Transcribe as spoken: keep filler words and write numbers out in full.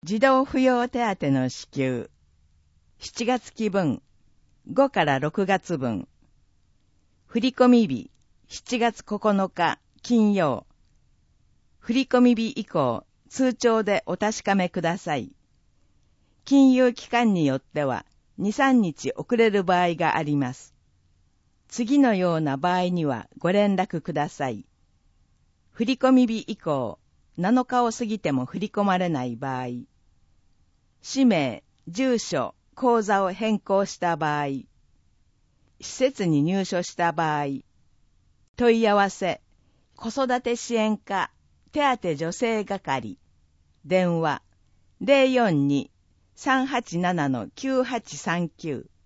児童扶養手当の支給。しちがつ期分、ごからろくがつぶん。振込日、しちがつここのか金曜。振込日以降、通帳でお確かめください。金融機関によっては、に、さんにち遅れる場合があります。次のような場合にはご連絡ください。振込日以降、なのかを過ぎても振り込まれない場合、氏名、住所、口座を変更した場合、施設に入所した場合、問い合わせ、子育て支援課、手当助成係、電話、ゼロよんに さんはちなな きゅうはちさんきゅう